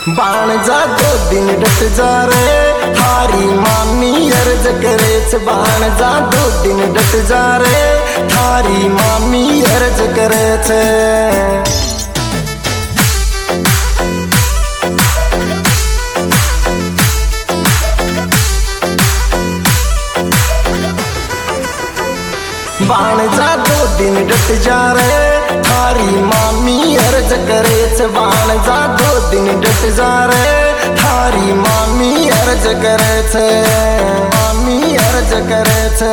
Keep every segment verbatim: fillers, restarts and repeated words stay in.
बाण जा दो दिन डट जा रे थारी मामी अर्ज करे छे। बाण जा दो दिन डट जा रे थारी मामी अर्ज करे छे। बाण जा दो दिन डट जा रे थारी मामी अर्ज करे छे। बाण जा दो दिन डट जा रे थारी मामी अर्ज करे छे। मामी अर्ज करे छे।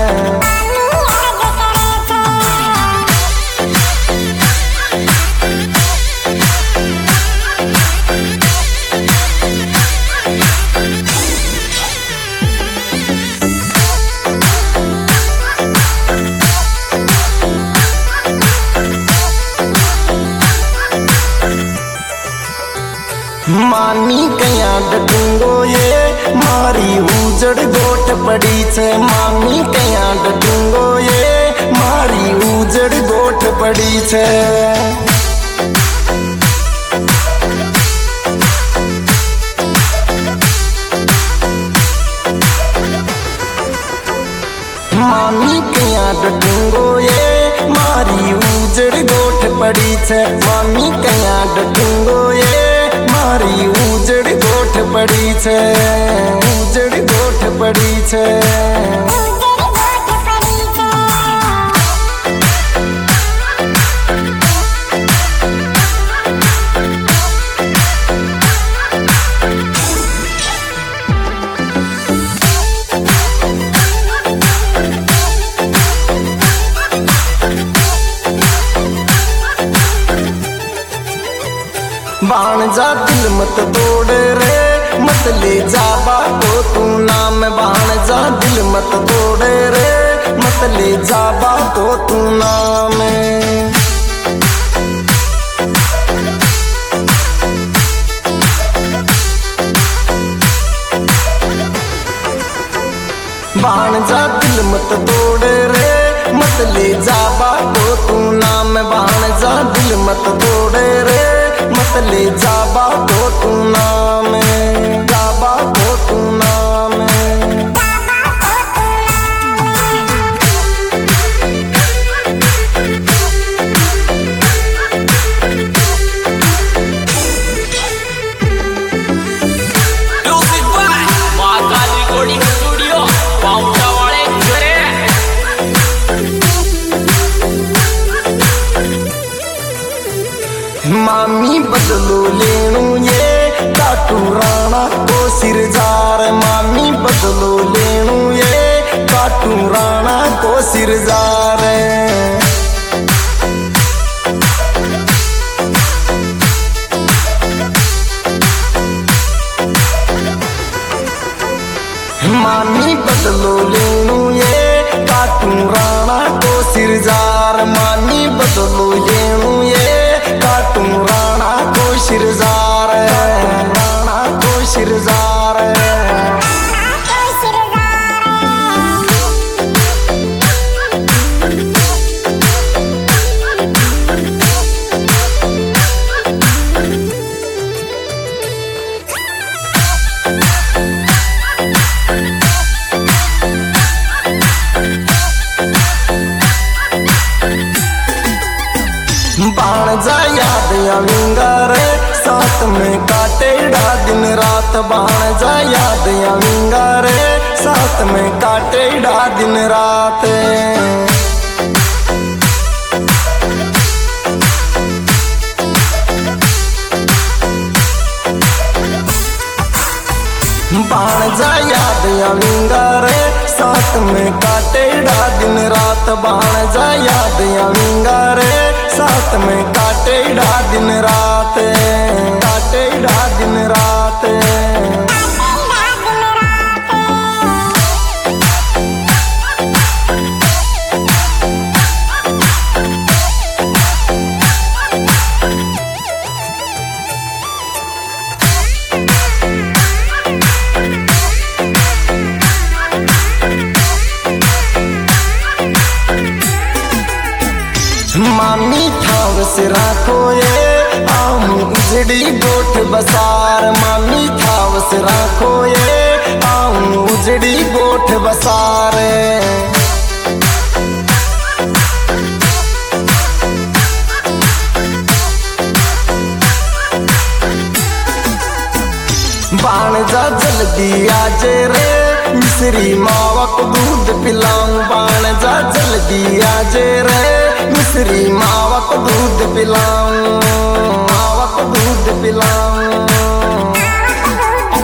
मानी कया डटूंगो ये मारी उजड़ गोट पड़ी छे। मामी कया डटूंगो ये मारी उजड़ गोट पड़ी छे। मामी कया डटूंगो ये मारी उजड़ गोट पड़ी छे। मामी कया डटूंगो ये मारी उजड़ गोठ पड़ी छे। उजड़ गोठ पड़ी छे। बाण जा दिल मत तोड़ रे मत ले जा बाको तू नाम। बाण जा दिल मत तोड़ रे मत ले जा बाको तू नाम। बाण जा दिल मत तोड़ रे मत ले जा बाको तू नाम। बाण जा दिल मत तोड़ रे मत ले जा बाको तू नाम। जा बाको तू नाम। Music by Mahakal recording studio Paonta वाले घरे। मामी बदलो लेनू ये काटू राणा को सिरजार। मामी बदलो लेनू ये काटू राणा को सिरजार। मामी बदलो लेनू ये काटू राणा को सिरजार। मामी बदलो लेनू ये काटू राणा को सिरजार। राणा को सिरजार। बाण जा याद आवेंगा रे साथ में काटेड़ा दिन रात। बाण जा याद आवेंगा रे साथ में काटेड़ा दिन रात। बाण जा याद आवेंगा रे साथ में काटेड़ा दिन रात। बाण जा याद आवेंगा रे साथ में काटेड़ा दिन रात। काटेड़ा दिन रात। मामी ठाव से राखो ये आऊं बसार मामी थावस राखो ये आऊं उजड़ी गोठ बसारे। बाण जा जल्दी आजे रे मिश्री मावा को दूध पिलाऊं। बाण जा जल्दी आजे रे मिश्री मावा को दूध पिलाऊं। मावा को दूध पिलाऊं।